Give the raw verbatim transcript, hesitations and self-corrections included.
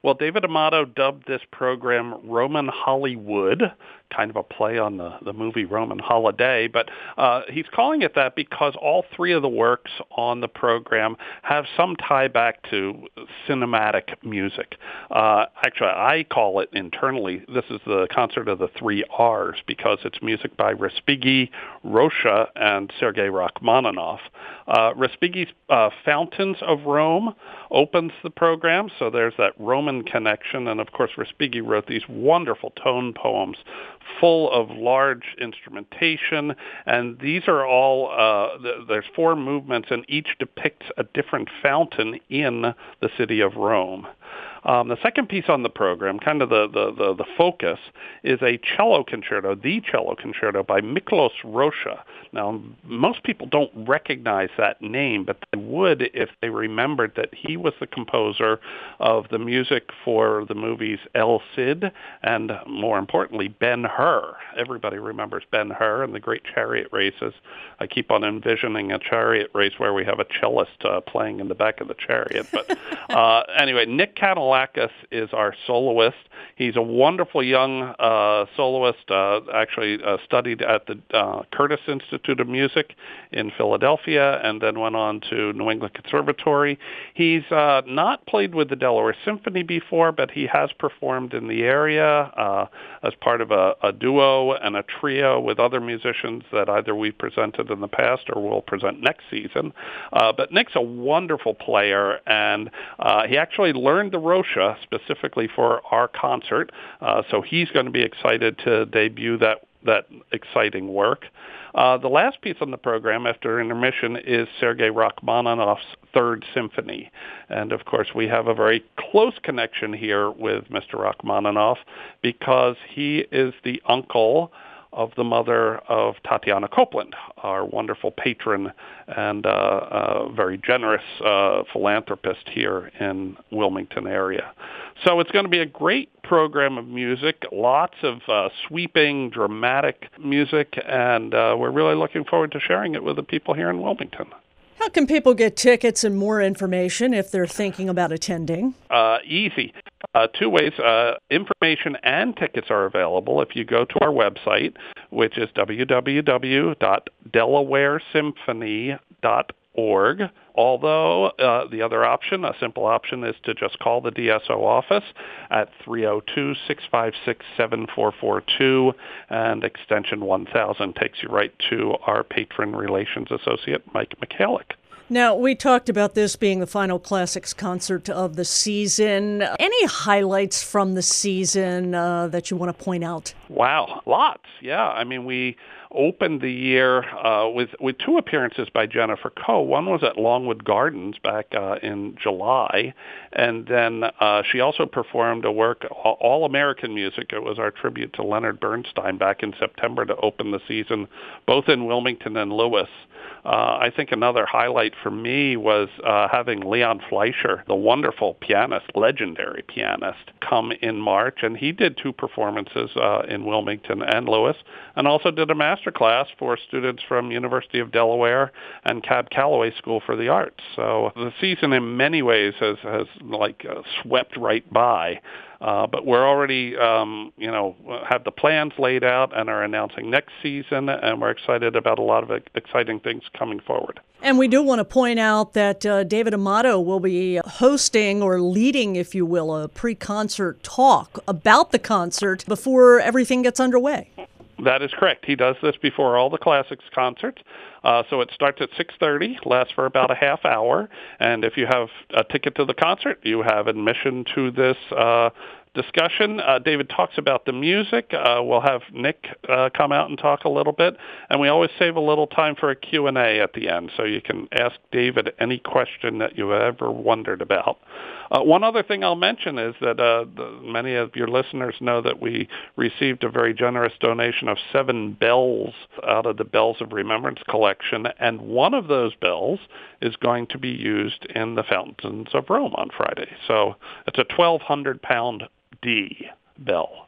Well, David Amato dubbed this program Roman Hollywood, kind of a play on the, the movie Roman Holiday, but uh, he's calling it that because all three of the works on the program have some tie back to cinematic music. Uh, actually, I call it internally, this is the concert of the three R's, because it's music by Respighi, Rosha, and Sergei Rachmaninoff. Uh, Respighi's uh, Fountains of Rome opens the program, so there's that Roman connection, and of course Respighi wrote these wonderful tone poems full of large instrumentation, and these are all, uh, th- there's four movements, and each depicts a different fountain in the city of Rome. Um, the second piece on the program, kind of the, the, the, the focus, is a cello concerto, the cello concerto by Miklos Rosha. Now, most people don't recognize that name, but they would if they remembered that he was the composer of the music for the movies El Cid and, more importantly, Ben-Hur. Everybody remembers Ben-Hur and the great chariot races. I keep on envisioning a chariot race where we have a cellist uh, playing in the back of the chariot. But uh, anyway, Nick Kanellakis is our soloist. He's a wonderful young uh, soloist, uh, actually uh, studied at the uh, Curtis Institute of Music in Philadelphia and then went on to New England Conservatory. He's uh, not played with the Delaware Symphony before, but he has performed in the area uh, as part of a, a duo and a trio with other musicians that either we've presented in the past or will present next season. Uh, but Nick's a wonderful player, and uh, he actually learned the Rosha specifically for our concert, uh, so he's going to be excited to debut that that exciting work. Uh, the last piece on the program after intermission is Sergei Rachmaninoff's Third Symphony. And, of course, we have a very close connection here with Mister Rachmaninoff because he is the uncle of the mother of Tatiana Copeland, our wonderful patron and uh, uh, very generous uh, philanthropist here in Wilmington area. So it's going to be a great program of music, lots of uh, sweeping, dramatic music, and uh, we're really looking forward to sharing it with the people here in Wilmington. How can people get tickets and more information if they're thinking about attending? Uh, easy. Uh, two ways. Uh, information and tickets are available if you go to our website, which is w w w dot delaware symphony dot org. Although uh, the other option, a simple option, is to just call the D S O office at three oh two, six five six, seven four four two, and extension one thousand takes you right to our patron relations associate, Mike Michalik. Now, we talked about this being the final classics concert of the season. Any highlights from the season uh, that you want to point out? Wow, lots. Yeah, I mean, we opened the year uh, with with two appearances by Jennifer Coe. One was at Longwood Gardens back uh, in July, and then uh, she also performed a work, All American Music. It was our tribute to Leonard Bernstein back in September to open the season, both in Wilmington and Lewis. Uh, I think another highlight for me was uh, having Leon Fleischer, the wonderful pianist, legendary pianist, come in March, and he did two performances uh, in Wilmington and Lewis, and also did a master class for students from University of Delaware and Cab Calloway School for the Arts. So the season in many ways has, has like uh, swept right by. Uh, but we're already, um, you know, have the plans laid out and are announcing next season, and we're excited about a lot of exciting things coming forward. And we do want to point out that uh, David Amato will be hosting or leading, if you will, a pre-concert talk about the concert before everything gets underway. That is correct. He does this before all the classics concerts. Uh, so it starts at six thirty, lasts for about a half hour, and if you have a ticket to the concert, you have admission to this uh, discussion. Uh, David talks about the music. Uh, we'll have Nick uh, come out and talk a little bit, and we always save a little time for a Q and A at the end, so you can ask David any question that you ever wondered about. Uh, one other thing I'll mention is that uh, the, many of your listeners know that we received a very generous donation of seven bells out of the Bells of Remembrance collection, and one of those bells is going to be used in the Fountains of Rome on Friday. So it's a twelve hundred pound D bell.